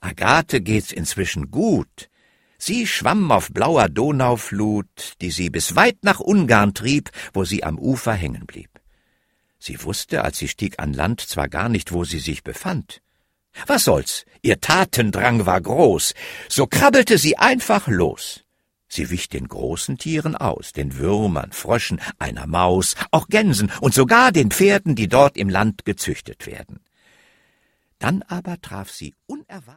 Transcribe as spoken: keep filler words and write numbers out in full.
Agathe geht's inzwischen gut. Sie schwamm auf blauer Donauflut, die sie bis weit nach Ungarn trieb, wo sie am Ufer hängen blieb. Sie wusste, als sie stieg an Land, zwar gar nicht, wo sie sich befand. Was soll's, ihr Tatendrang war groß, so krabbelte sie einfach los. Sie wich den großen Tieren aus, den Würmern, Fröschen, einer Maus, auch Gänsen und sogar den Pferden, die dort im Land gezüchtet werden. Dann aber traf sie unerwartet